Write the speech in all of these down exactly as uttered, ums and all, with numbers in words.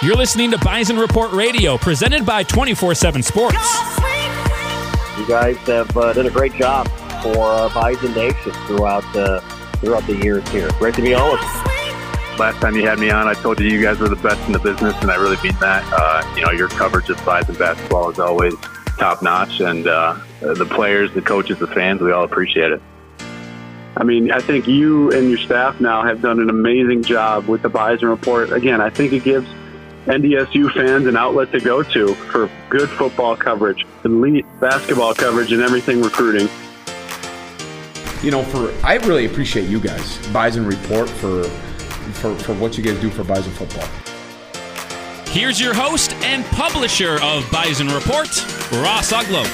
You're listening to Bison Report Radio, presented by twenty-four seven Sports. You guys have uh, done a great job for uh, Bison Nation throughout, uh, throughout the years here. Great to be on with you. Last time you had me on, I told you you guys were the best in the business, and I really mean that. Uh, you know, your coverage of Bison basketball is always top-notch, and uh, the players, the coaches, the fans, we all appreciate it. I mean, I think you and your staff now have done an amazing job with the Bison Report. Again, I think it gives N D S U fans an outlet to go to for good football coverage, elite basketball coverage, and everything recruiting. You know, for I really appreciate you guys, Bison Report, for for, for what you guys do for Bison football. Here's your host and publisher of Bison Report, Ross Uglum.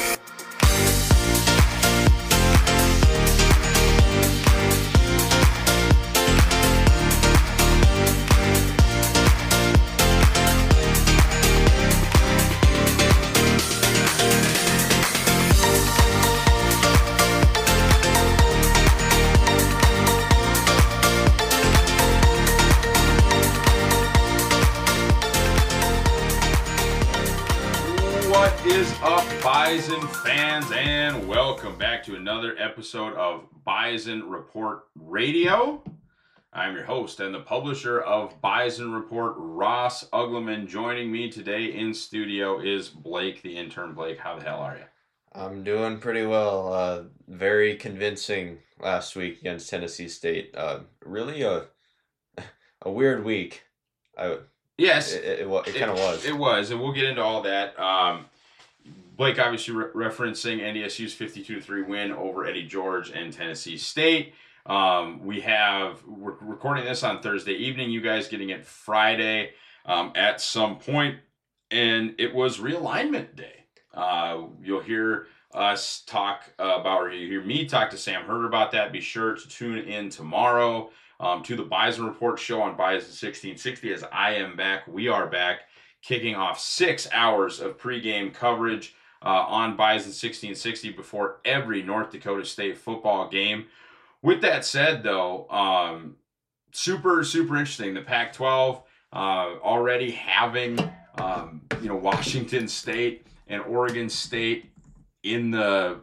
Bison fans, and welcome back to another episode of Bison Report Radio. I'm your host and the publisher of Bison Report, Ross Uglum. Joining me today in studio is Blake, the intern. Blake, how the hell are you? I'm doing pretty well. Uh, very convincing last week against Tennessee State. Uh, really a a weird week. I, yes, it, it, it, it kind of was. It was, and we'll get into all that. Um, Blake obviously re- referencing N D S U's fifty-two to three win over Eddie George and Tennessee State. Um, we have, we're recording this on Thursday evening, you guys getting it Friday um, at some point, and it was realignment day. Uh, you'll hear us talk about, or you hear me talk to Sam Herder about that. Be sure to tune in tomorrow um, to the Bison Report show on Bison sixteen sixty as I am back. We are back, kicking off six hours of pregame coverage Uh, on Bison sixteen sixty before every North Dakota State football game. With that said, though, um, super, super interesting. The Pac twelve uh, already having, um, you know, Washington State and Oregon State in the,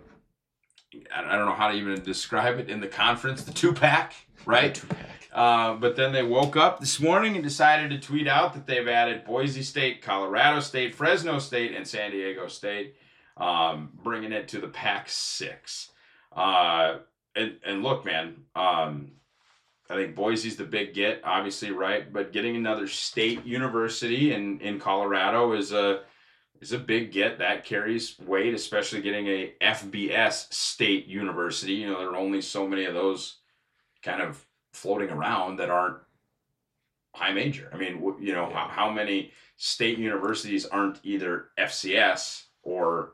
I don't know how to even describe it, in the conference, the two-pack, right? The two-pack. Uh, but then they woke up this morning and decided to tweet out that they've added Boise State, Colorado State, Fresno State, and San Diego State. Um, bringing it to the Pac six. Uh, and, and look, man, um, I think Boise's the big get, obviously, right? But getting another state university in, in Colorado is a is a big get. That carries weight, especially getting a F B S state university. You know, there are only so many of those kind of floating around that aren't high major. I mean, you know, how, how many state universities aren't either F C S or,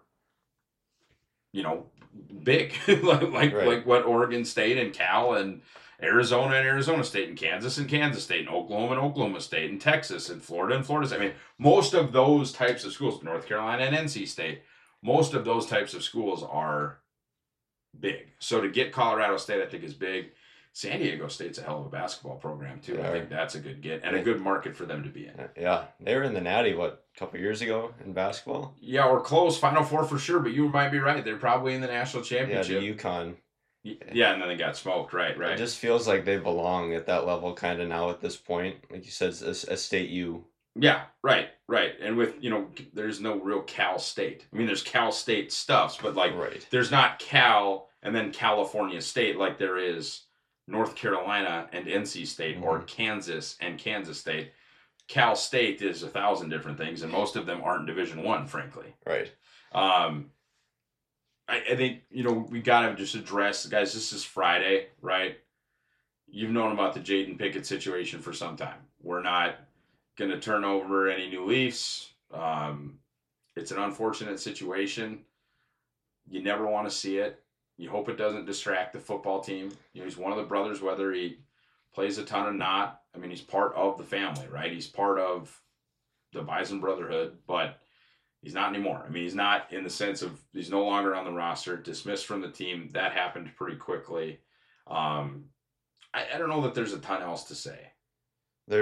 you know, big, like like, right. like what Oregon State and Cal and Arizona and Arizona State and Kansas and Kansas State and Oklahoma and Oklahoma State and Texas and Florida and Florida State. I mean, most of those types of schools, North Carolina and N C State, most of those types of schools are big. So to get Colorado State, I think, is big. San Diego State's a hell of a basketball program, too. I think that's a good get and a good market for them to be in. Yeah. They were in the Natty, what, a couple years ago in basketball? Yeah, or close, Final Four for sure, but you might be right. They're probably in the national championship. Yeah, the UConn. Yeah, and then they got smoked, right, right. It just feels like they belong at that level kind of now at this point. Like you said, a, a state U. Yeah, right, right. And with, you know, there's no real Cal State. I mean, there's Cal State stuffs, but, like, right. There's not Cal and then California State like there is North Carolina and N C State, mm-hmm. or Kansas and Kansas State. Cal State is a thousand different things, and most of them aren't Division One, frankly. Right. Um, I, I think, you know, we got to just address, guys, this is Friday, right? You've known about the Jaden Pickett situation for some time. We're not going to turn over any new leaves. Um, it's an unfortunate situation. You never want to see it. You hope it doesn't distract the football team. You know, he's one of the brothers, whether he plays a ton or not. I mean, he's part of the family, right? He's part of the Bison Brotherhood, but he's not anymore. I mean, he's not in the sense of he's no longer on the roster, dismissed from the team. That happened pretty quickly. Um, I, I don't know that there's a ton else to say. There,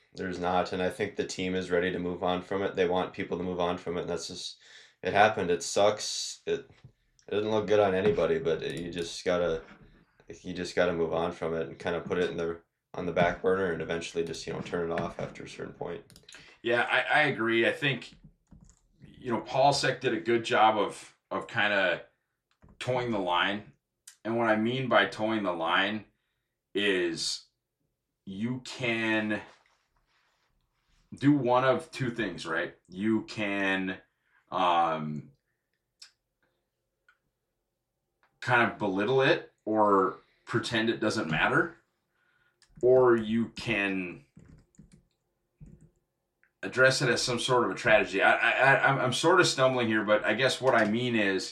there's not, and I think the team is ready to move on from it. They want people to move on from it, and that's just it happened. It sucks. It it doesn't look good on anybody, but it, you just gotta you just gotta move on from it and kind of put it in the on the back burner, and eventually just you know turn it off after a certain point. Yeah, I, I agree. I think you know Polsek did a good job of of kind of towing the line, and what I mean by towing the line is you can do one of two things, right? You can um, kind of belittle it or pretend it doesn't matter, or you can address it as some sort of a tragedy. I, I, I'm, I'm sort of stumbling here, but I guess what I mean is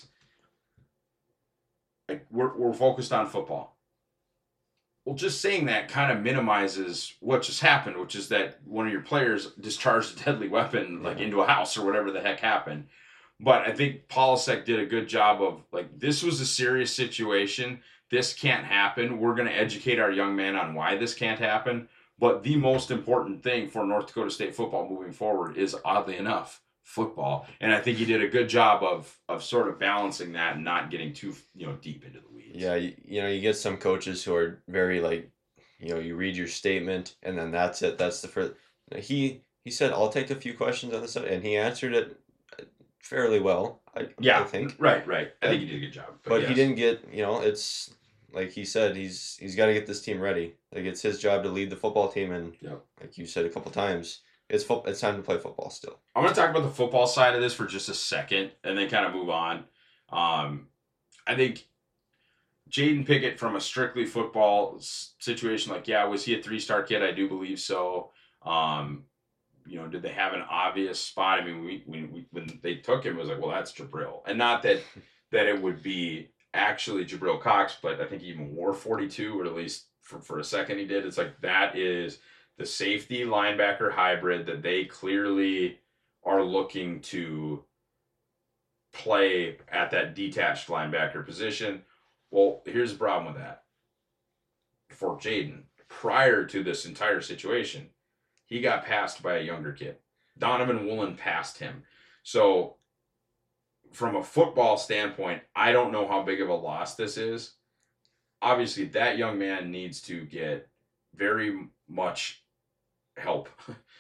like, we're, we're focused on football. Well, just saying that kind of minimizes what just happened, which is that one of your players discharged a deadly weapon like into a house or whatever the heck happened. But I think Polsek did a good job of like, this was a serious situation. This can't happen. We're going to educate our young man on why this can't happen. But the most important thing for North Dakota State football moving forward is, oddly enough, football. And I think he did a good job of of sort of balancing that and not getting too you know deep into the weeds. Yeah, you, you know, you get some coaches who are very like, you know, you read your statement and then that's it. That's the first. He he said, "I'll take a few questions on this," and he answered it fairly well. I yeah, I think. Right, right. I think he did a good job. But, but yes. he didn't get. You know, it's like he said, he's he's got to get this team ready. Like it's his job to lead the football team, and yep. like you said a couple times. It's fo- It's time to play football still. I'm going to talk about the football side of this for just a second and then kind of move on. Um, I think Jaden Pickett from a strictly football situation, like, yeah, was he a three-star kid? I do believe so. Um, you know, did they have an obvious spot? I mean, we, we, we when they took him, it was like, well, that's Jabril. And not that that it would be actually Jabril Cox, but I think he even wore forty-two, or at least for, for a second he did. It's like that is the safety linebacker hybrid that they clearly are looking to play at that detached linebacker position. Well, here's the problem with that. For Jaden, prior to this entire situation, he got passed by a younger kid. Donovan Woolen passed him. So from a football standpoint, I don't know how big of a loss this is. Obviously, that young man needs to get very much help.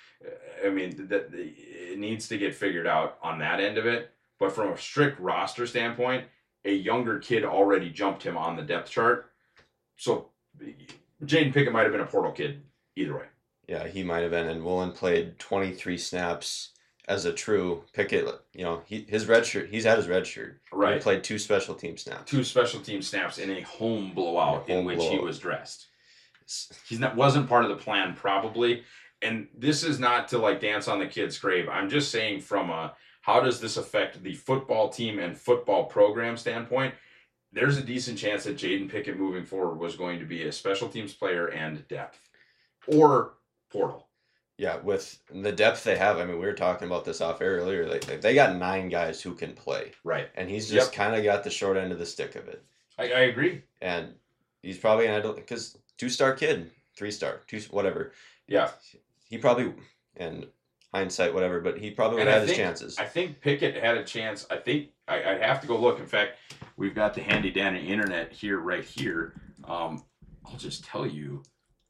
I mean, that it needs to get figured out on that end of it. But from a strict roster standpoint, a younger kid already jumped him on the depth chart. So Jaden Pickett might have been a portal kid either way. Yeah, he might have been. And Woolen played twenty-three snaps as a true. Pickett, you know, he, his red shirt, he's had his red shirt. Right. He played two special team snaps. Two special team snaps in a home blowout a home in which blowout. He was dressed. He's not wasn't part of the plan probably. And this is not to like dance on the kid's grave. I'm just saying from a how does this affect the football team and football program standpoint? There's a decent chance that Jaden Pickett moving forward was going to be a special teams player and depth or portal. Yeah, with the depth they have. I mean, we were talking about this off air earlier. Like they got nine guys who can play. Right. And he's just yep. kind of got the short end of the stick of it. I, I agree. And he's probably, and I don't, because two-star kid, three-star, two, whatever. Yeah. He probably, and hindsight, whatever, but he probably would have his chances. I think Pickett had a chance. I think I, I'd have to go look. In fact, we've got the handy dandy internet here, right here. Um, I'll just tell you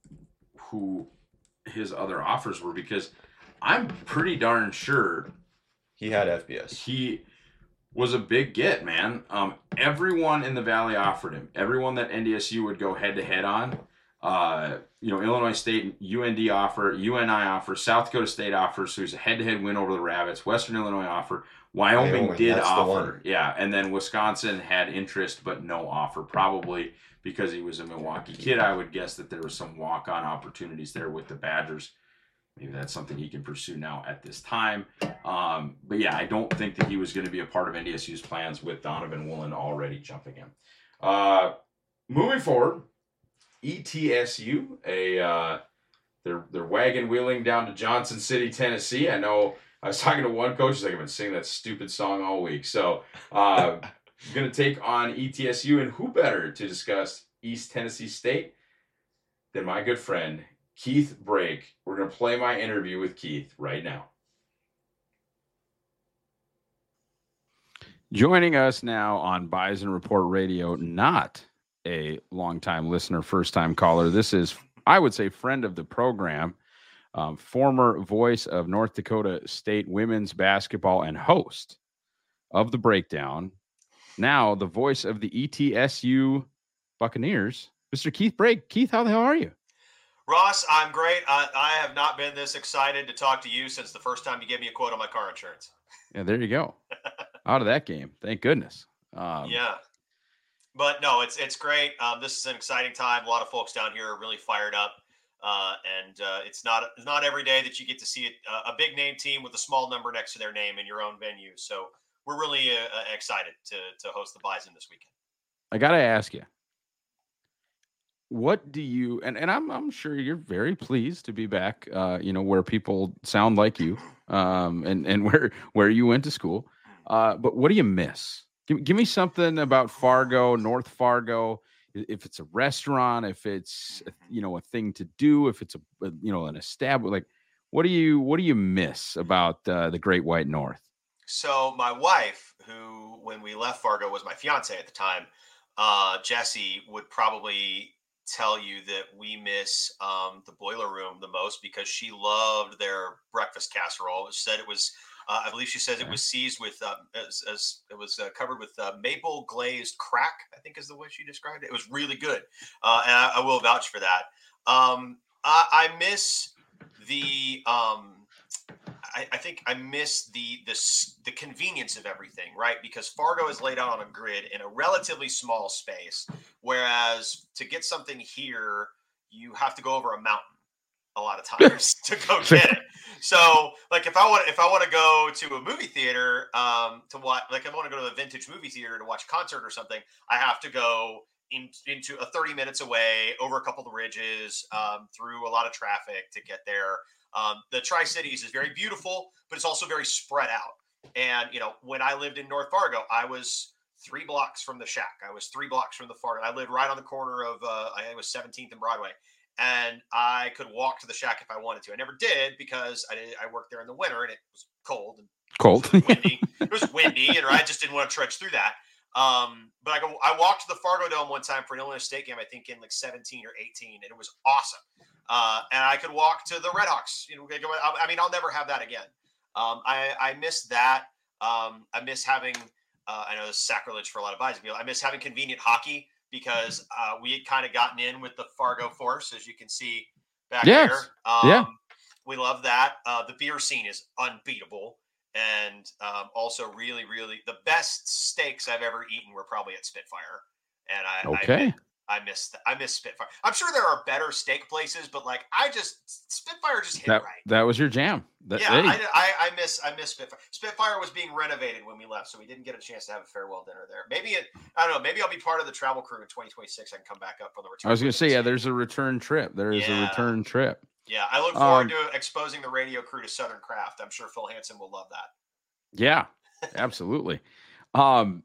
who his other offers were because I'm pretty darn sure he had F B S. He was a big get, man. Um, everyone in the Valley offered him. Everyone that N D S U would go head to head on. Uh, you know, Illinois State, U N D offer, U N I offer, South Dakota State offers, so he's a head-to-head win over the Rabbits. Western Illinois offer. Wyoming, Wyoming did offer. Yeah, and then Wisconsin had interest but no offer, probably because he was a Milwaukee kid. I would guess that there was some walk-on opportunities there with the Badgers. Maybe that's something he can pursue now at this time. Um, but yeah, I don't think that he was going to be a part of N D S U's plans with Donovan Woolen already jumping him. Uh, moving forward, E T S U, a uh, they're they're wagon wheeling down to Johnson City, Tennessee. I know I was talking to one coach. He's like, I've been singing that stupid song all week. So uh, I'm gonna take on E T S U, and who better to discuss East Tennessee State than my good friend Keith Brake. We're going to play my interview with Keith right now. Joining us now on Bison Report Radio, not a longtime listener, first-time caller. This is, I would say, friend of the program, um, former voice of North Dakota State women's basketball and host of The Breakdown, now the voice of the E T S U Buccaneers, Mister Keith Brake. Keith, how the hell are you? Ross, I'm great. I, I have not been this excited to talk to you since the first time you gave me a quote on my car insurance. Yeah, there you go. Out of that game. Thank goodness. Um, yeah. But no, it's it's great. Um, this is an exciting time. A lot of folks down here are really fired up. Uh, and uh, it's not it's not every day that you get to see a, a big name team with a small number next to their name in your own venue. So we're really uh, excited to to host the Bison this weekend. I got to ask you, what do you, and, and I'm I'm sure you're very pleased to be back, uh, you know, where people sound like you, um, and, and where, where you went to school. Uh, but what do you miss? Give, give me something about Fargo, North Fargo, if it's a restaurant, if it's, you know, a thing to do, if it's a, you know, an establishment, like, what do you, what do you miss about uh, the Great White North? So my wife, who, when we left Fargo, was my fiance at the time, uh, Jesse, would probably tell you that we miss um, the Boiler Room the most because she loved their breakfast casserole. She said it was, uh, I believe she says it was seized with, uh, as, as it was uh, covered with uh, maple glazed crack, I think is the way she described it. It was really good. Uh, and I, I will vouch for that. Um, I, I miss the, um, I, I think I miss the, the the convenience of everything, right? Because Fargo is laid out on a grid in a relatively small space, whereas to get something here, you have to go over a mountain a lot of times to go get it. So, like if I want if I want to go to a movie theater um, to watch, like if I want to go to a vintage movie theater to watch a concert or something, I have to go in, into a thirty minutes away, over a couple of ridges, um, through a lot of traffic to get there. Um, the Tri-Cities is very beautiful, but it's also very spread out. And, you know, when I lived in North Fargo, I was three blocks from the Shack. I was three blocks from the Fargo. I lived right on the corner of, uh, I think it was seventeenth and Broadway. And I could walk to the Shack if I wanted to. I never did because I did, I worked there in the winter and it was cold and cold, it was windy. It was windy, and I just didn't want to trudge through that. Um, but I go, I walked to the Fargo Dome one time for an Illinois State game, I think in like seventeen or eighteen, and it was awesome. Uh, and I could walk to the Redhawks. You know, I mean, I'll never have that again. Um, I, I miss that. Um, I miss having, uh, I know this is sacrilege for a lot of Bison people. I miss having convenient hockey because uh, we had kind of gotten in with the Fargo Force, as you can see back yes. here. Um, yeah. We love that. Uh, the beer scene is unbeatable. And um, also really, really the best steaks I've ever eaten were probably at Spitfire. And I, okay. I, I miss I miss Spitfire. I'm sure there are better steak places, but like I just Spitfire just hit that, right. That was your jam. That, yeah, hey. I, I I miss I miss Spitfire. Spitfire was being renovated when we left, so we didn't get a chance to have a farewell dinner there. Maybe it I don't know. Maybe I'll be part of the travel crew in twenty twenty-six. I can come back up for the return. I was going to say, yeah, there's a return trip. There is yeah. a return trip. Yeah, I look forward um, to exposing the radio crew to Southern Craft. I'm sure Phil Hansen will love that. Yeah, absolutely. um,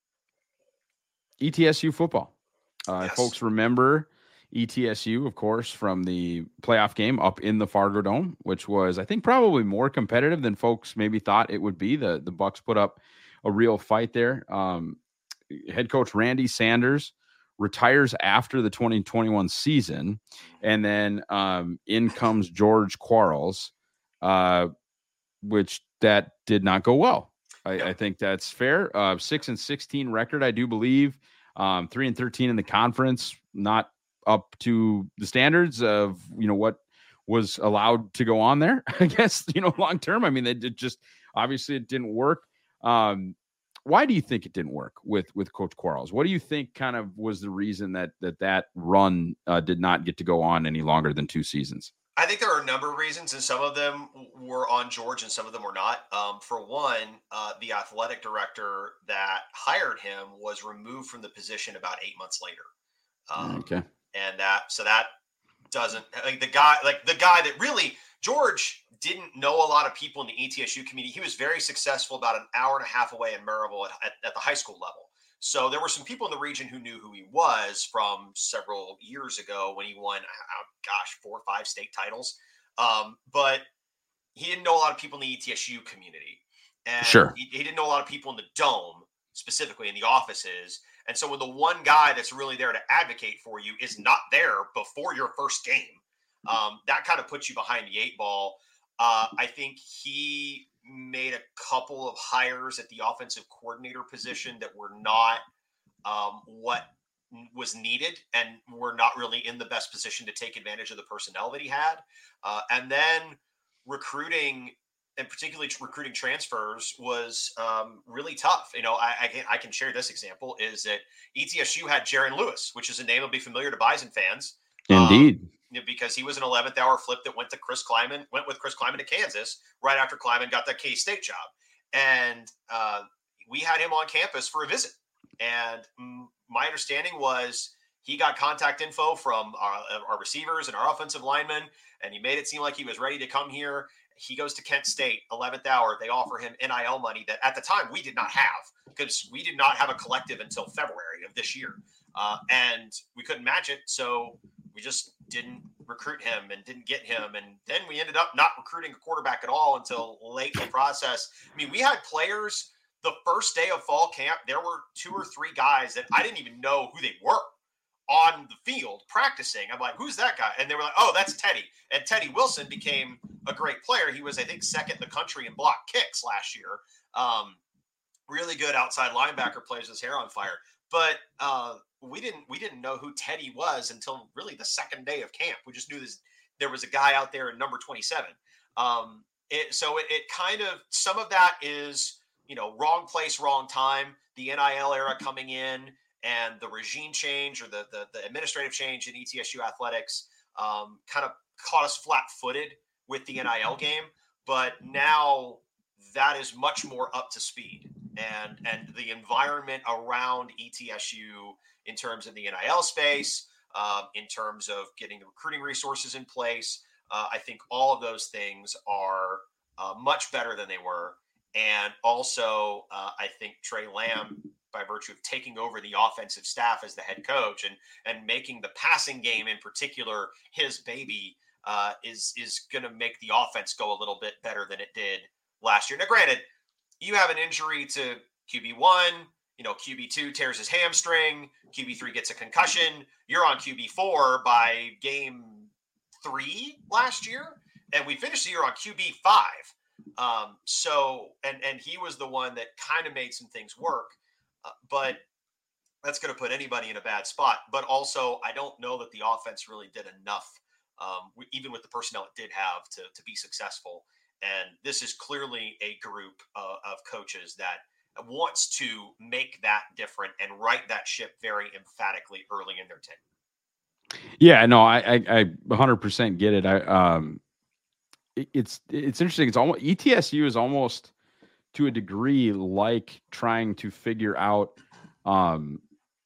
E T S U football. Uh, yes. Folks remember E T S U, of course, from the playoff game up in the Fargo Dome, which was, I think, probably more competitive than folks maybe thought it would be. The the Bucs put up a real fight there. Um, head coach Randy Sanders retires after the twenty twenty-one season, and then um, in comes George Quarles, uh, which that did not go well. I, I think that's fair. Uh, six and sixteen record, I do believe. Um, three and thirteen in the conference, not up to the standards of, you know, what was allowed to go on there, I guess, you know, long term. I mean, they did just, obviously it didn't work. Um, why do you think it didn't work with, with Coach Quarles? What do you think kind of was the reason that, that, that run uh, did not get to go on any longer than two seasons? I think there are a number of reasons, and some of them were on George and some of them were not. Um, for one, uh, the athletic director that hired him was removed from the position about eight months later. Um, okay. And that, so that doesn't, like the guy, like the guy that really, George didn't know a lot of people in the E T S U community. He was very successful about an hour and a half away in Maryville at, at, at the high school level. So there were some people in the region who knew who he was from several years ago when he won, oh, gosh, four or five state titles. Um, but he didn't know a lot of people in the E T S U community. And Sure. he, he didn't know a lot of people in the Dome, specifically in the offices. And so when the one guy that's really there to advocate for you is not there before your first game, um, that kind of puts you behind the eight ball. Uh, I think he made a couple of hires at the offensive coordinator position that were not um, what was needed and were not really in the best position to take advantage of the personnel that he had. Uh, and then recruiting, and particularly recruiting transfers, was um, really tough. You know, I, I can I can share this example is that E T S U had Jaron Lewis, which is a name that'll be familiar to Bison fans. Indeed. Um, you know, because he was an eleventh hour flip that went to Chris Kleiman, went with Chris Kleiman to Kansas right after Kleiman got that K-State job. And uh, we had him on campus for a visit. And mm, my understanding was he got contact info from our, our receivers and our offensive linemen, and he made it seem like he was ready to come here. He goes to Kent State, eleventh hour. They offer him N I L money that at the time we did not have because we did not have a collective until February of this year. Uh, and we couldn't match it. So we just didn't recruit him and didn't get him. And then we ended up not recruiting a quarterback at all until late in the process. I mean, we had players the first day of fall camp. There were two or three guys that I didn't even know who they were on the field practicing. I'm like, who's that guy? And they were like, oh, that's Teddy. And Teddy Wilson became a great player. He was, I think, second in the country in block kicks last year. Um, really good outside linebacker, plays his hair on fire. But uh, we didn't we didn't know who Teddy was until really the second day of camp. We just knew this, there was a guy out there in number twenty-seven. Um, it, so it, it kind of, some of that is, you know, wrong place, wrong time, the N I L era coming in and the regime change or the the, the administrative change in E T S U athletics um, kind of caught us flat-footed with the N I L game. But now that is much more up to speed. And and the environment around E T S U in terms of the N I L space, um, in terms of getting the recruiting resources in place, uh, I think all of those things are uh, much better than they were. And also, uh, I think Trey Lamb, by virtue of taking over the offensive staff as the head coach and and making the passing game in particular his baby, uh, is is going to make the offense go a little bit better than it did last year. Now, granted, you have an injury to Q B one, you know, Q B two tears his hamstring, Q B three gets a concussion. You're on Q B four by game three last year, and we finished the year on Q B five. Um, so, and and he was the one that kind of made some things work, uh, but that's going to put anybody in a bad spot. But also, I don't know that the offense really did enough, um, even with the personnel it did have, to to be successful. And this is clearly a group uh, of coaches that wants to make that different and right that ship very emphatically early in their tenure. Yeah, no, I, I, I one hundred percent get it. I, um, it, it's, it's interesting. It's almost E T S U is almost to a degree like trying to figure out um,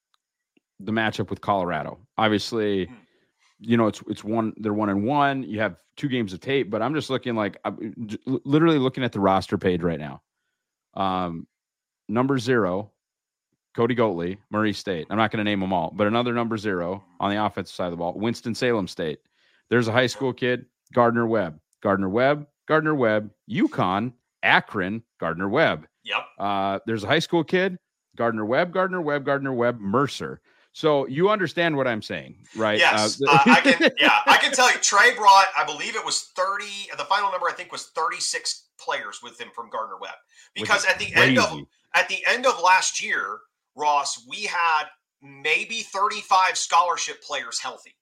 the matchup with Colorado. Obviously, mm-hmm. you know, it's it's one. They're one and one. You have two games of tape, but I'm just looking like I'm literally looking at the roster page right now. Um, number zero, Cody Goatley, Murray State. I'm not going to name them all, but another number zero on the offensive side of the ball, Winston-Salem State. There's a high school kid, Gardner Webb, Gardner Webb, Gardner Webb, UConn, Akron, Gardner Webb. Yep. Uh, there's a high school kid, Gardner Webb, Gardner Webb, Gardner Webb, Mercer. So you understand what I'm saying, right? Yes, uh, uh, I can. Yeah, I can tell you. Trey brought, I believe it was thirty. The final number I think was thirty-six players with him from Gardner Webb. Because at the crazy. end of at the end of last year, Ross, we had maybe thirty-five scholarship players healthy.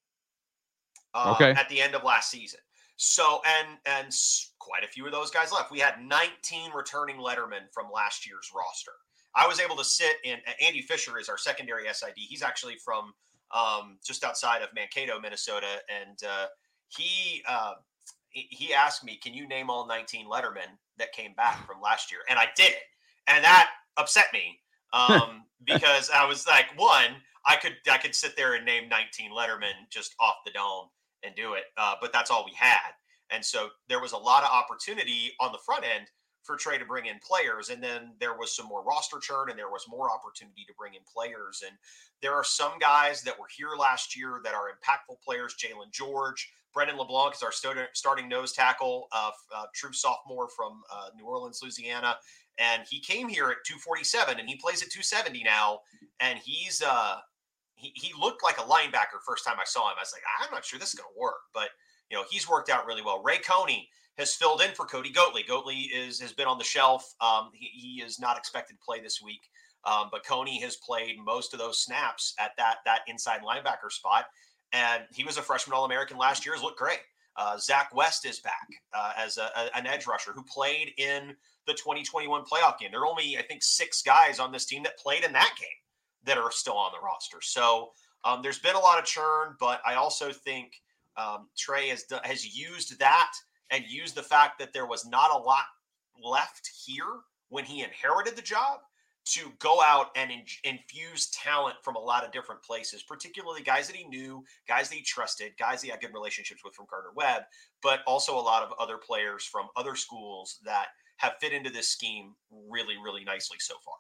Uh, okay. At the end of last season, so and and quite a few of those guys left. We had nineteen returning lettermen from last year's roster. I was able to sit in. Andy Fisher is our secondary S I D. He's actually from um, just outside of Mankato, Minnesota, and uh, he uh, he asked me, "Can you name all nineteen lettermen that came back from last year?" And I did, and that upset me um, because I was like, one, I could I could sit there and name nineteen lettermen just off the dome and do it, uh, but that's all we had, and so there was a lot of opportunity on the front end for Trey to bring in players. And then there was some more roster churn and there was more opportunity to bring in players. And there are some guys that were here last year that are impactful players. Jalen George, Brendan LeBlanc is our st- starting nose tackle, uh, uh, true sophomore from uh, New Orleans, Louisiana. And he came here at two forty-seven and he plays at two seventy now. And he's, uh, he, he looked like a linebacker first time I saw him. I was like, I'm not sure this is going to work, but you know, he's worked out really well. Ray Coney has filled in for Cody Goatley. Goatley is has been on the shelf. Um, he, he is not expected to play this week, um, but Coney has played most of those snaps at that that inside linebacker spot, and he was a freshman All-American last year. Has looked great. Uh, Zach West is back uh, as a, a, an edge rusher who played in the twenty twenty-one playoff game. There are only, I think, six guys on this team that played in that game that are still on the roster. So um, there's been a lot of churn, but I also think um, Trey has has used that and used the fact that there was not a lot left here when he inherited the job to go out and in, infuse talent from a lot of different places, particularly guys that he knew, guys that he trusted, guys he had good relationships with from Gardner-Webb, but also a lot of other players from other schools that have fit into this scheme really, really nicely so far.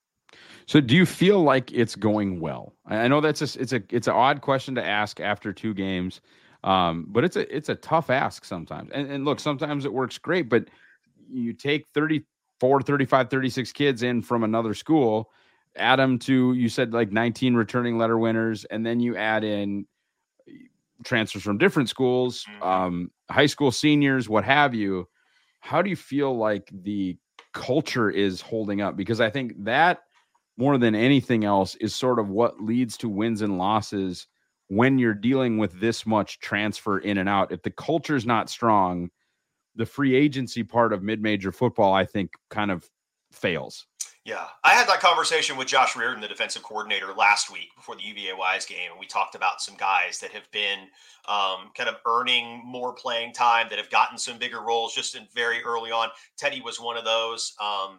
So do you feel like it's going well? I know that's a, it's a, it's an odd question to ask after two games. Um, but it's a, it's a tough ask sometimes. And, and look, sometimes it works great, but you take thirty-four, thirty-five, thirty-six kids in from another school, add them to, you said like nineteen returning letter winners. And then you add in transfers from different schools, um, high school seniors, what have you. How do you feel like the culture is holding up? Because I think that more than anything else is sort of what leads to wins and losses when you're dealing with this much transfer in and out. If the culture is not strong, the free agency part of mid-major football, I think, kind of fails. Yeah, I had that conversation with Josh Reardon, the defensive coordinator, last week before the U V A Wise game, and we talked about some guys that have been um, kind of earning more playing time, that have gotten some bigger roles just in very early on. Teddy was one of those, um,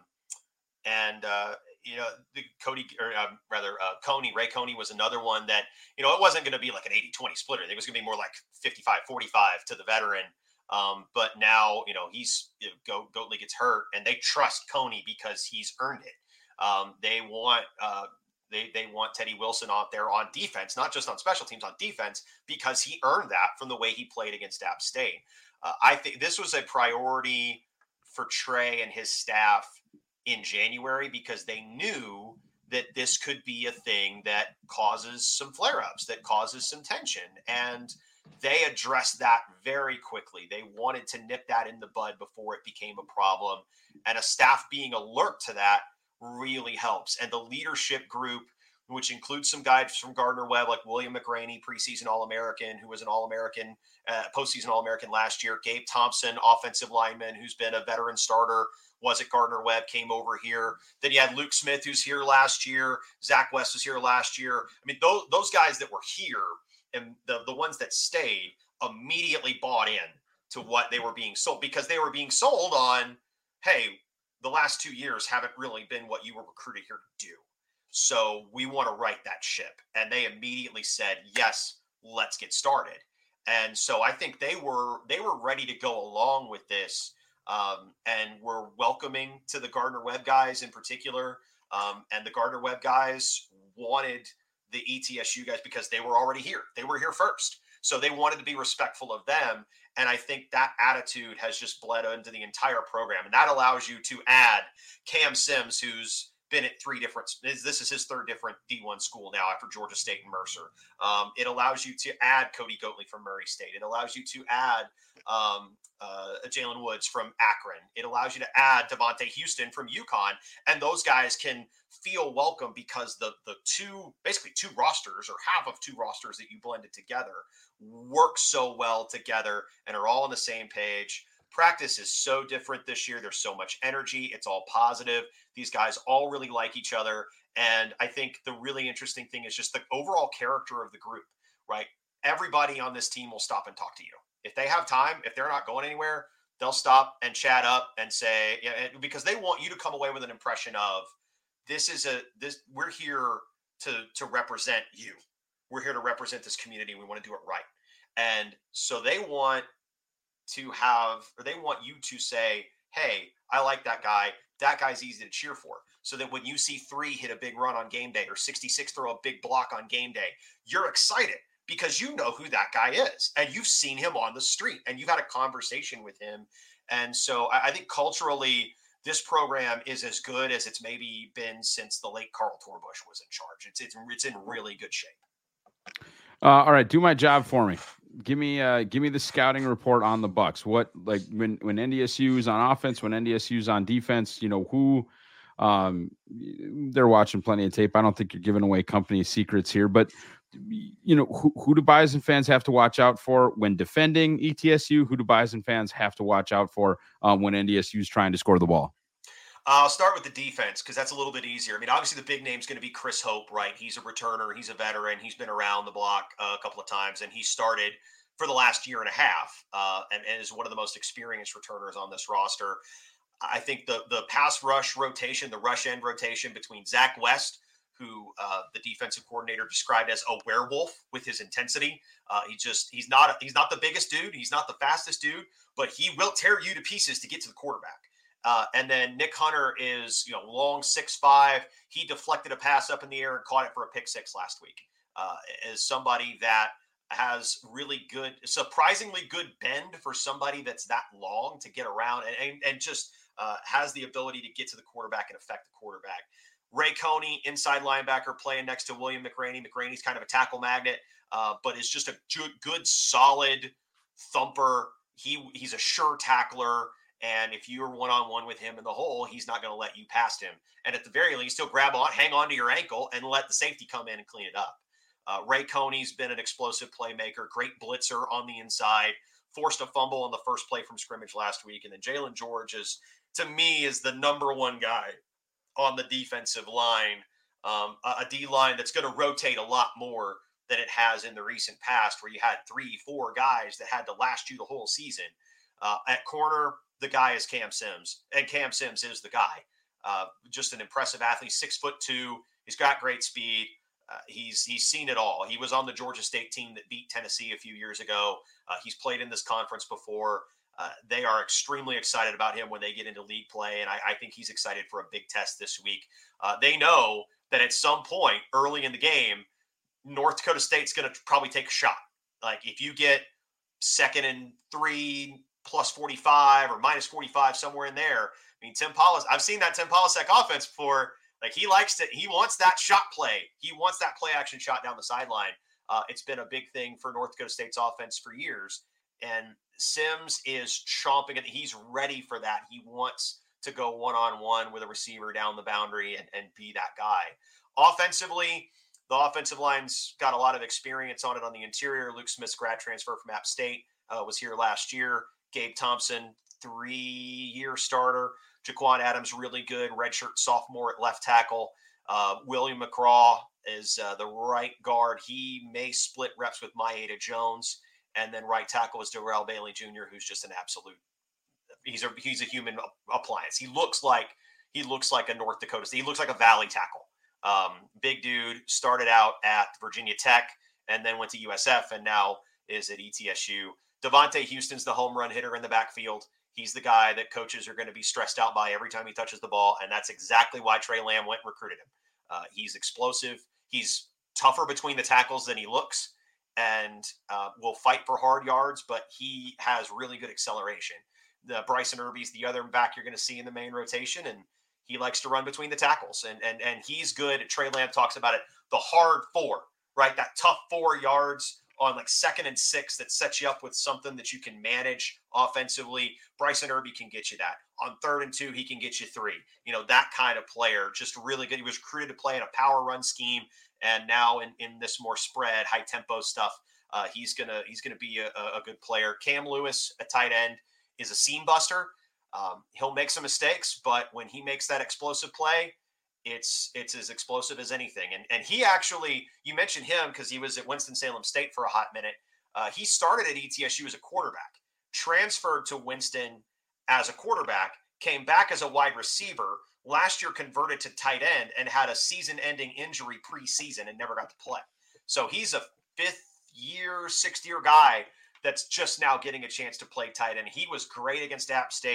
and uh, you know, the Cody, or uh, rather, uh, Coney, Ray Coney was another one that, you know, it wasn't going to be like an eighty twenty splitter. It was going to be more like fifty-five forty-five to the veteran. Um, but now, you know, he's, you know, Go, Goatley gets hurt and they trust Coney because he's earned it. Um, they want, uh, they, they want Teddy Wilson out there on defense, not just on special teams, on defense, because he earned that from the way he played against App State. Uh, I think this was a priority for Trey and his staff in January because they knew that this could be a thing that causes some flare-ups, that causes some tension. And they addressed that very quickly. They wanted to nip that in the bud before it became a problem. And a staff being alert to that really helps. And the leadership group, which includes some guys from Gardner-Webb, like William McRaney, preseason All-American, who was an All-American, uh, postseason All-American last year. Gabe Thompson, offensive lineman, who's been a veteran starter, was at Gardner-Webb, came over here. Then you had Luke Smith, who's here last year. Zach West was here last year. I mean, those, those guys that were here and the, the ones that stayed immediately bought in to what they were being sold, because they were being sold on, hey, the last two years haven't really been what you were recruited here to do. So we want to right that ship. And they immediately said, yes, let's get started. And so I think they were, they were ready to go along with this. Um, and we're welcoming to the Gardner-Webb guys in particular. Um, and the Gardner-Webb guys wanted the E T S U guys because they were already here. They were here first. So they wanted to be respectful of them. And I think that attitude has just bled into the entire program. And that allows you to add Cam Sims, who's been at three different, this is his third different D one school now after Georgia State and Mercer. Um, it allows you to add Cody Goatley from Murray State. It allows you to add um, uh, Jalen Woods from Akron. It allows you to add Devontae Houston from UConn. And those guys can feel welcome because the the two, basically two rosters or half of two rosters that you blended together work so well together and are all on the same page. Practice is so different this year. There's so much energy. It's all positive. These guys all really like each other. And I think the really interesting thing is just the overall character of the group, right? Everybody on this team will stop and talk to you. If they have time, if they're not going anywhere, they'll stop and chat up and say, yeah, because they want you to come away with an impression of this is a, this, we're here to, to represent you. We're here to represent this community. We want to do it right. And so they want to have, or they want you to say, hey, I like that guy. That guy's easy to cheer for. So that when you see three hit a big run on game day or sixty-six throw a big block on game day, you're excited because you know who that guy is and you've seen him on the street and you've had a conversation with him. And so I think culturally, this program is as good as it's maybe been since the late Carl Torbush was in charge. It's it's it's in really good shape. Uh, all right, do my job for me. Give me uh, give me the scouting report on the Bucks. What like when when N D S U is on offense, when N D S U is on defense, you know who um, they're watching plenty of tape. I don't think you're giving away company secrets here, but you know who who do Bison fans have to watch out for when defending E T S U? Who do Bison fans have to watch out for um, when N D S U is trying to score the ball? I'll start with the defense because that's a little bit easier. I mean, obviously the big name is going to be Chris Hope, right? He's a returner. He's a veteran. He's been around the block uh, a couple of times, and he started for the last year and a half uh, and, and is one of the most experienced returners on this roster. I think the the pass rush rotation, the rush end rotation between Zach West, who uh, the defensive coordinator described as a werewolf with his intensity. Uh, he just he's not he's not the biggest dude. He's not the fastest dude, but he will tear you to pieces to get to the quarterback. Uh, and then Nick Hunter is, you know, long six five. He deflected a pass up in the air and caught it for a pick six last week. Uh, as somebody that has really good, surprisingly good bend for somebody that's that long to get around and, and, and just uh, has the ability to get to the quarterback and affect the quarterback. Ray Coney, inside linebacker, playing next to William McRaney. McRaney's kind of a tackle magnet, uh, but is just a good, good, solid thumper. He he's a sure tackler. And if you're one-on-one with him in the hole, he's not going to let you past him. And at the very least, he'll grab on, hang on to your ankle and let the safety come in and clean it up. Uh, Ray Coney's been an explosive playmaker, great blitzer on the inside, forced a fumble on the first play from scrimmage last week. And then Jalen George is, to me, is the number one guy on the defensive line, um, a, a D-line that's going to rotate a lot more than it has in the recent past where you had three, four guys that had to last you the whole season. Uh, at corner, the guy is Cam Sims, and Cam Sims is the guy. Uh, just an impressive athlete, six foot two. He's got great speed. Uh, he's he's seen it all. He was on the Georgia State team that beat Tennessee a few years ago. Uh, he's played in this conference before. Uh, they are extremely excited about him when they get into league play, and I, I think he's excited for a big test this week. Uh, they know that at some point early in the game, North Dakota State's going to probably take a shot. Like if you get second and three, plus forty-five or minus forty-five, somewhere in there. I mean, Tim Polis, I've seen that Tim Polisek offense before. Like he likes to, he wants that shot play. He wants that play action shot down the sideline. Uh, it's been a big thing for North Dakota State's offense for years. And Sims is chomping it. He's ready for that. He wants to go one-on-one with a receiver down the boundary and, and be that guy. Offensively, the offensive line's got a lot of experience on it on the interior. Luke Smith's grad transfer from App State uh, was here last year. Gabe Thompson, three-year starter. Jaquan Adams, really good. Redshirt sophomore at left tackle. Uh, William McCraw is uh, the right guard. He may split reps with Maeda Jones. And then right tackle is Darrell Bailey Junior, who's just an absolute – he's a he's a human appliance. He looks like he looks like a North Dakota – he looks like a Valley tackle. Um, big dude, started out at Virginia Tech and then went to U S F and now is at E T S U. Devontae Houston's the home run hitter in the backfield. He's the guy that coaches are going to be stressed out by every time he touches the ball, and that's exactly why Trey Lamb went and recruited him. Uh, he's explosive. He's tougher between the tackles than he looks, and uh, will fight for hard yards, but he has really good acceleration. The Bryson Irby's the other back you're going to see in the main rotation, and he likes to run between the tackles, and and and he's good. Trey Lamb talks about it, the hard four, right? That tough four yards on like second and six that sets you up with something that you can manage offensively. Bryson Irby can get you that. On third and two, he can get you three. You know, that kind of player, just really good. He was recruited to play in a power run scheme, and now in, in this more spread, high tempo stuff, uh, he's gonna he's gonna be a, a good player. Cam Lewis, a tight end, is a seam buster. Um, he'll make some mistakes, but when he makes that explosive play, It's it's as explosive as anything. And and he actually, you mentioned him because he was at Winston-Salem State for a hot minute. Uh, he started at E T S U as a quarterback, transferred to Winston as a quarterback, came back as a wide receiver, last year converted to tight end and had a season-ending injury preseason and never got to play. So he's a fifth-year, sixth-year guy that's just now getting a chance to play tight end. He was great against App State.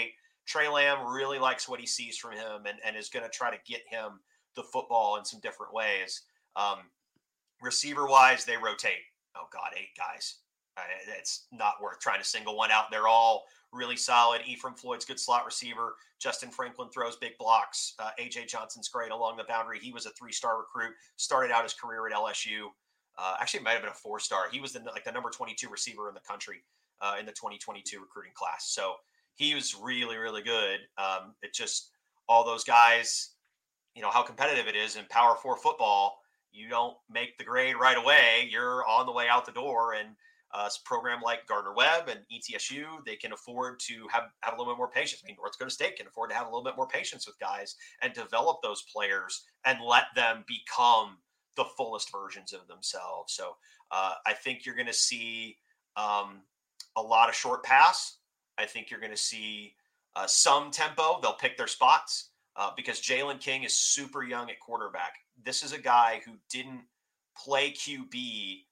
Trey Lamb really likes what he sees from him and, and is going to try to get him the football in some different ways. Um, receiver wise, they rotate. Oh God, eight guys. Uh, it's not worth trying to single one out. They're all really solid. Ephraim Floyd's good slot receiver. Justin Franklin throws big blocks. Uh, A J Johnson's great along the boundary. He was a three-star recruit. Started out his career at L S U. Uh, actually, it might have been a four-star. He was the, like the number twenty-two receiver in the country uh, in the twenty twenty-two recruiting class. So he was really, really good. Um, it just all those guys, you know how competitive it is in Power Four football. You don't make the grade right away. You're on the way out the door, and Uh, a program like Gardner-Webb and E T S U, they can afford to have, have a little bit more patience. I mean, North Dakota State can afford to have a little bit more patience with guys and develop those players and let them become the fullest versions of themselves. So uh, I think you're going to see um, a lot of short pass. I think you're going to see uh, some tempo. They'll pick their spots uh, because Jalen King is super young at quarterback. This is a guy who didn't play Q B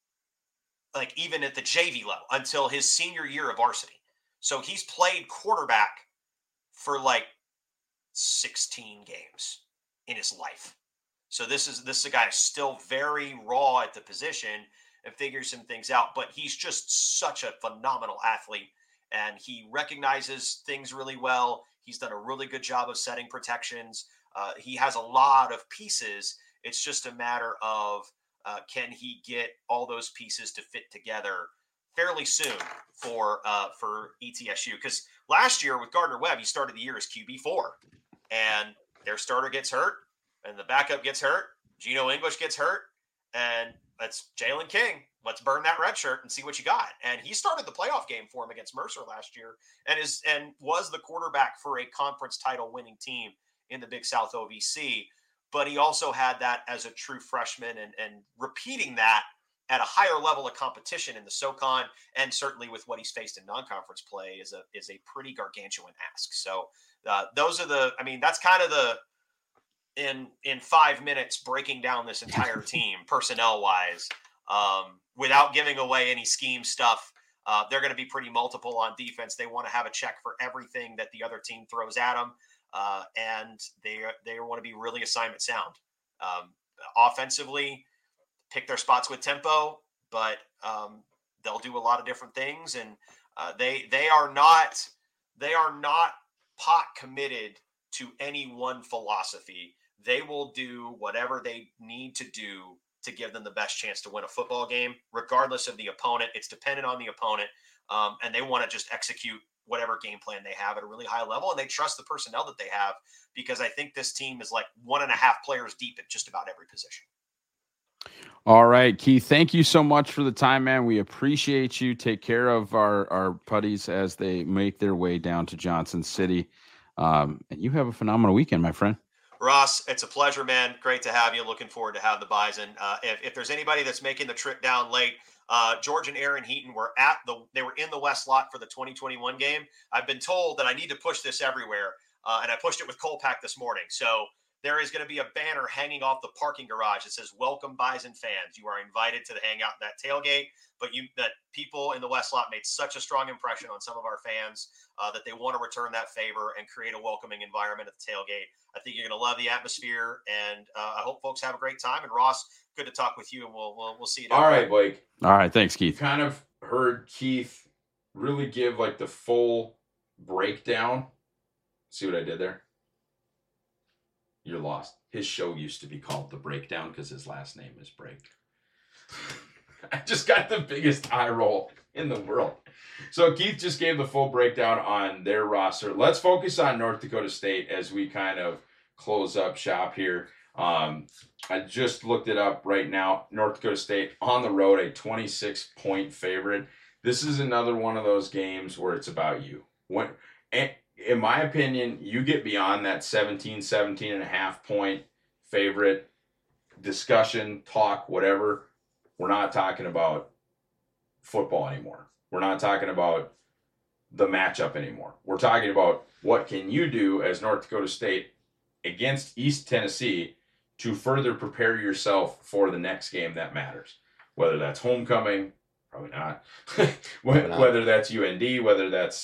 like even at the J V level until his senior year of varsity. So he's played quarterback for like sixteen games in his life. So this is, this is a guy who's still very raw at the position and figures some things out, but he's just such a phenomenal athlete and he recognizes things really well. He's done a really good job of setting protections. Uh, he has a lot of pieces. It's just a matter of, Uh, can he get all those pieces to fit together fairly soon for uh, for E T S U? Because last year with Gardner-Webb, he started the year as Q B four, and their starter gets hurt, and the backup gets hurt. Geno English gets hurt, and that's Jalen King. Let's burn that red shirt and see what you got. And he started the playoff game for him against Mercer last year, and is and was the quarterback for a conference title winning team in the Big South O V C. But he also had that as a true freshman and, and repeating that at a higher level of competition in the SoCon and certainly with what he's faced in non-conference play is a is a pretty gargantuan ask. So uh, those are the, I mean, that's kind of the, in in five minutes breaking down this entire team personnel wise um, without giving away any scheme stuff. Uh, they're going to be pretty multiple on defense. They want to have a check for everything that the other team throws at them. Uh, and they they want to be really assignment sound. Um, offensively, pick their spots with tempo, but um, they'll do a lot of different things. And uh, they they are not they are not pot committed to any one philosophy. They will do whatever they need to do to give them the best chance to win a football game, regardless of the opponent. It's dependent on the opponent, um, and they want to just execute whatever game plan they have at a really high level. And they trust the personnel that they have because I think this team is like one and a half players deep at just about every position. All right, Keith, thank you so much for the time, man. We appreciate you. Take care of our, our putties as they make their way down to Johnson City. Um, and you have a phenomenal weekend, my friend. Ross, it's a pleasure, man. Great to have you. Looking forward to have the Bison. Uh, if, if there's anybody that's making the trip down late, uh, George and Aaron Heaton were at the, they were in the West lot for the twenty twenty-one game. I've been told that I need to push this everywhere. Uh, and I pushed it with Colpack this morning. So there is going to be a banner hanging off the parking garage that says, "Welcome Bison fans. You are invited to hang out in that tailgate." But you, that people in the West lot made such a strong impression on some of our fans uh, that they want to return that favor and create a welcoming environment at the tailgate. I think you're going to love the atmosphere, and uh, I hope folks have a great time. And Ross, good to talk with you, and we'll we'll, we'll see you down All there. right, Blake. All right, thanks, Keith. Kind of heard Keith really give like the full breakdown. See what I did there? You're lost. His show used to be called The Breakdown because his last name is Break. I just got the biggest eye roll in the world. So Keith just gave the full breakdown on their roster. Let's focus on North Dakota State as we kind of close up shop here. Um, I just looked it up right now. North Dakota State on the road, a twenty-six point favorite. This is another one of those games where it's about you. When, in my opinion, you get beyond that seventeen, seventeen and a half point favorite discussion, talk, whatever. We're not talking about football anymore. We're not talking about the matchup anymore. We're talking about what can you do as North Dakota State against East Tennessee to further prepare yourself for the next game that matters. Whether that's homecoming, probably not. Probably not. Whether that's U N D, whether that's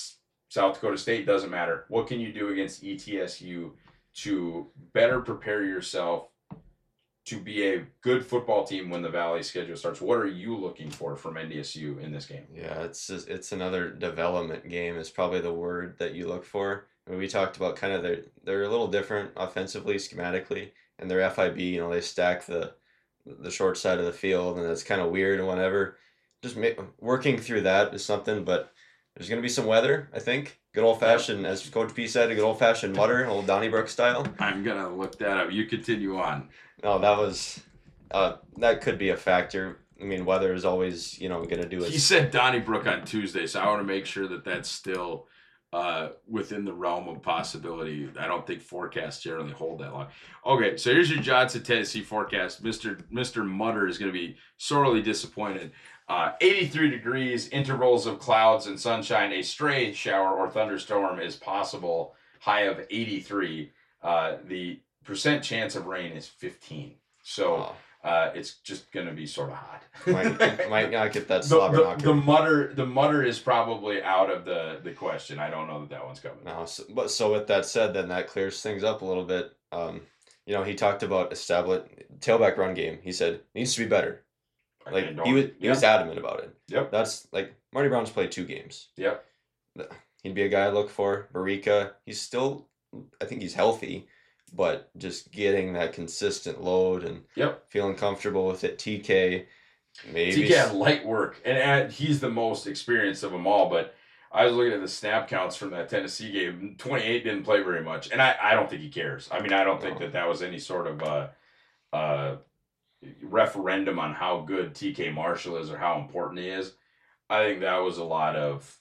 South Dakota State, doesn't matter. What can you do against E T S U to better prepare yourself to be a good football team when the Valley schedule starts? What are you looking for from N D S U in this game? Yeah, it's just, it's another development game is probably the word that you look for. I mean, we talked about kind of they're, they're a little different offensively, schematically, and their F I B, you know, they stack the the short side of the field, and that's kind of weird and whatever. Just ma- working through that is something, but there's going to be some weather, I think. Good old-fashioned, as Coach P said, a good old-fashioned mutter, old Donnybrook style. I'm going to look that up. You continue on. No, that was, uh, that could be a factor. I mean, weather is always, you know, going to do it. He said Donnybrook on Tuesday, so I want to make sure that that's still uh, within the realm of possibility. I don't think forecasts generally hold that long. Okay, so here's your Johnson, Tennessee forecast. Mister Mister Mutter is going to be sorely disappointed. Uh, eighty-three degrees, intervals of clouds and sunshine. A stray shower or thunderstorm is possible. High of eighty-three. Uh, the percent chance of rain is fifteen. So Wow. uh, it's just going to be sort of hot. might, might not get that the, slobber the, knocker. the mutter, the mutter is probably out of the, the question. I don't know that that one's coming. No, so, but so with that said, then that clears things up a little bit. Um, you know, he talked about establish tailback run game. He said needs to be better. Like And he was, don't- he was adamant about it. Yep. That's like Marty Brown's played two games. Yep. He'd be a guy I look for. Barika, he's still, I think he's healthy, but just getting that consistent load and Yep. feeling comfortable with it. T K, maybe. T K had light work, and, and he's the most experienced of them all. But I was looking at the snap counts from that Tennessee game. twenty-eight didn't play very much, and I, I don't think he cares. I mean, I don't think No. that that was any sort of uh, uh, referendum on how good T K Marshall is or how important he is. I think that was a lot of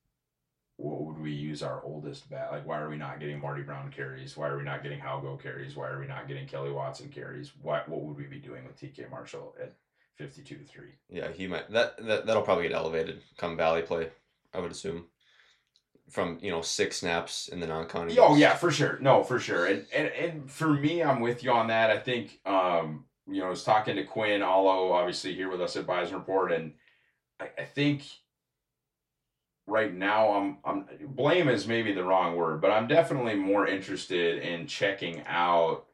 what would we use our oldest bat? Like, why are we not getting Marty Brown carries? Why are we not getting Halgo carries? Why are we not getting Kelly Watson carries? What what would we be doing with T K Marshall at fifty-two to three? Yeah, he might. That, that that'll probably get elevated come Valley play, I would assume. From, you know, six snaps in the non-con. Oh games. yeah, for sure. No, for sure. And and and for me, I'm with you on that. I think um, you know, I was talking to Quinn Allo, obviously here with us at Bison Report, and I, I think right now I'm I'm blame is maybe the wrong word, but I'm definitely more interested in checking out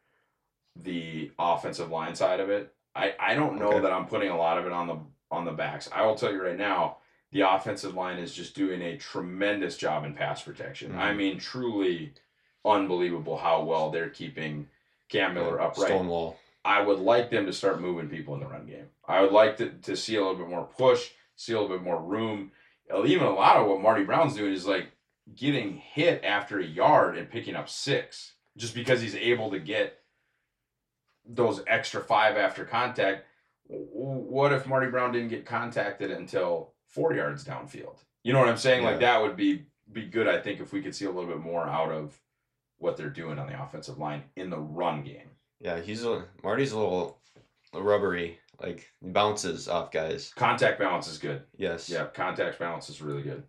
the offensive line side of it. I, I don't know Okay. that I'm putting a lot of it on the on the backs. I will tell you right now, the offensive line is just doing a tremendous job in pass protection. Mhm. I mean, truly unbelievable how well they're keeping Cam Miller upright. Stonewall. I would like them to start moving people in the run game. I would like to, to see a little bit more push, see a little bit more room. Even a lot of what Marty Brown's doing is like getting hit after a yard and picking up six just because he's able to get those extra five after contact. What if Marty Brown didn't get contacted until four yards downfield? You know what I'm saying? Like Yeah. that would be be good, I think, if we could see a little bit more out of what they're doing on the offensive line in the run game. Yeah, he's a Marty's a little rubbery, like bounces off guys. Contact balance is good. Yes. Yeah, contact balance is really good.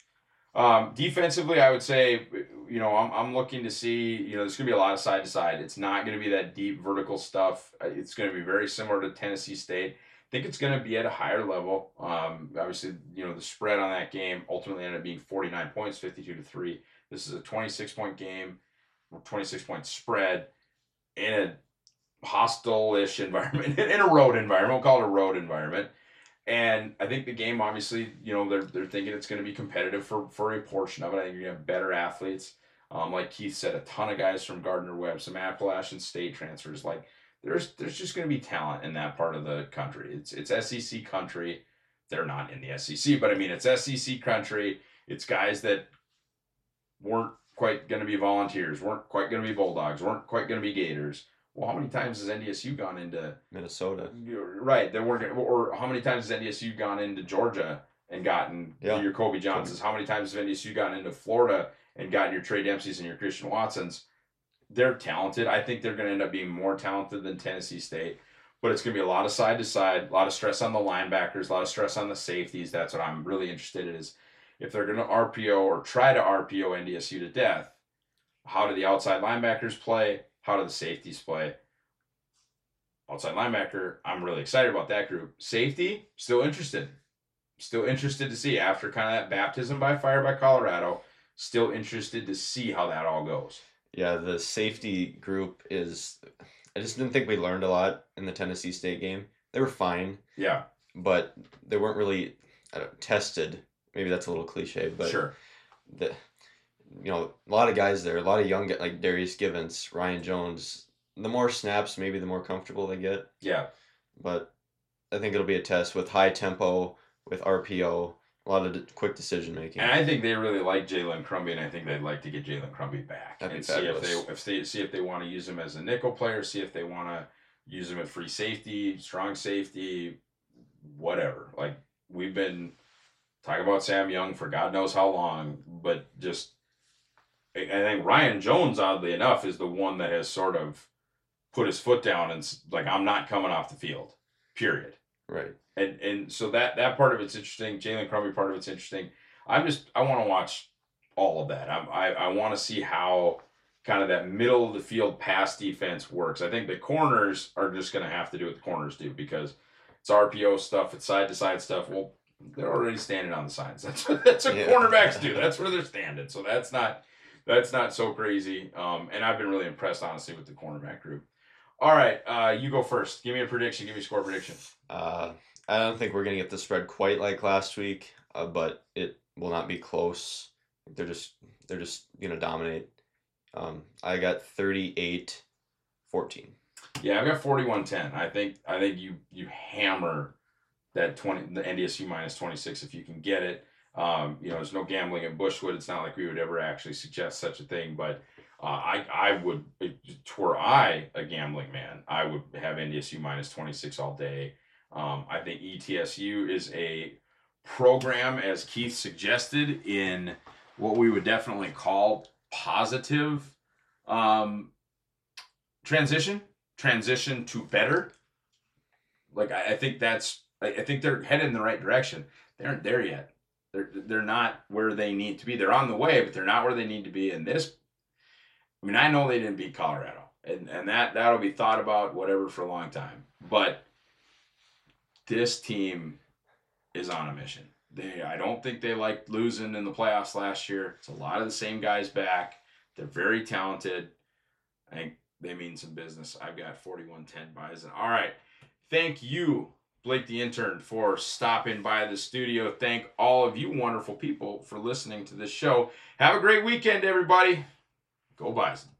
Um, defensively, I would say, you know, I'm I'm looking to see, you know, there's going to be a lot of side to side. It's not going to be that deep vertical stuff. It's going to be very similar to Tennessee State. I think it's going to be at a higher level. Um, obviously, you know, the spread on that game ultimately ended up being forty-nine points, fifty-two to three. This is a twenty-six point game, twenty-six point spread in a hostile-ish environment, in a road environment. We'll call it a road environment. And I think the game, obviously, you know, they're they're thinking it's going to be competitive for, for a portion of it. I think you're going to have better athletes. Um, like Keith said, a ton of guys from Gardner-Webb, some Appalachian State transfers. Like, there's there's just going to be talent in that part of the country. It's it's S E C country. They're not in the S E C, but I mean, it's S E C country. It's guys that weren't quite going to be Volunteers, weren't quite going to be Bulldogs, weren't quite going to be Gators. Well, how many times has N D S U gone into Minnesota? Right, they weren't, or how many times has N D S U gone into Georgia and gotten Yeah. your Kobe Johnsons? How many times has N D S U gone into Florida and gotten your Trey Dempseys and your Christian Watsons? They're talented. I think they're going to end up being more talented than Tennessee State, but it's going to be a lot of side to side, a lot of stress on the linebackers, a lot of stress on the safeties. That's what I'm really interested in, is if they're going to R P O or try to R P O N D S U to death, how do the outside linebackers play? How do the safeties play? Outside linebacker, I'm really excited about that group. Safety, still interested. Still interested to see after kind of that baptism by fire by Colorado. still interested to see how that all goes. Yeah, the safety group is. I just didn't think we learned a lot in the Tennessee State game. They were fine. Yeah. But they weren't really I don't, tested. Maybe that's a little cliche, but sure. The, you know, a lot of guys there, a lot of young, like Darius Givens, Ryan Jones. The more snaps, maybe the more comfortable they get. Yeah. But I think it'll be a test with high tempo, with R P O, a lot of de- quick decision making. And I think they really like Jalen Crumby, and I think they'd like to get Jalen Crumby back That'd and be see if fabulous. they if they see if they want to use him as a nickel player, see if they want to use him at free safety, strong safety, whatever. Like we've been talking about Sam Young for God knows how long, but just I think Ryan Jones, oddly enough, is the one that has sort of put his foot down and like, I'm not coming off the field, period. Right. And and so that that part of it's interesting. Jalen Crumby part of it's interesting. I'm just I want to watch all of that. I'm, I I want to see how kind of that middle of the field pass defense works. I think the corners are just going to have to do what the corners do because it's R P O stuff, it's side to side stuff. Well, they're already standing on the sides. That's what that's what yeah. cornerbacks do. That's where they're standing. So that's not that's not so crazy. Um, and I've been really impressed honestly with the cornerback group. All right, uh, you go first. Give me a prediction. Give me a score prediction. Uh, I don't think we're going to get the spread quite like last week, uh, but it will not be close. They're just they're just going to dominate. Um, I got thirty-eight fourteen. Yeah, I've got forty-one ten. I think I think you you hammer that twenty the N D S U minus twenty-six if you can get it. Um, you know, there's no gambling at Bushwood. It's not like we would ever actually suggest such a thing, but uh, I I would were I a gambling man, I would have N D S U minus twenty-six all day. Um, I think E T S U is a program, as Keith suggested, in what we would definitely call positive um, transition, transition to better. Like I, I think that's, I, I think they're headed in the right direction. They aren't there yet. They're they're not where they need to be. They're on the way, but they're not where they need to be. And this, I mean, I know they didn't beat Colorado, and and that that'll be thought about whatever for a long time. But this team is on a mission. They, I don't think they liked losing in the playoffs last year. It's a lot of the same guys back. They're very talented. I think they mean some business. I've got forty-one ten Bison. All right. Thank you, Blake the intern, for stopping by the studio. Thank all of you wonderful people for listening to this show. Have a great weekend, everybody. Go Bison.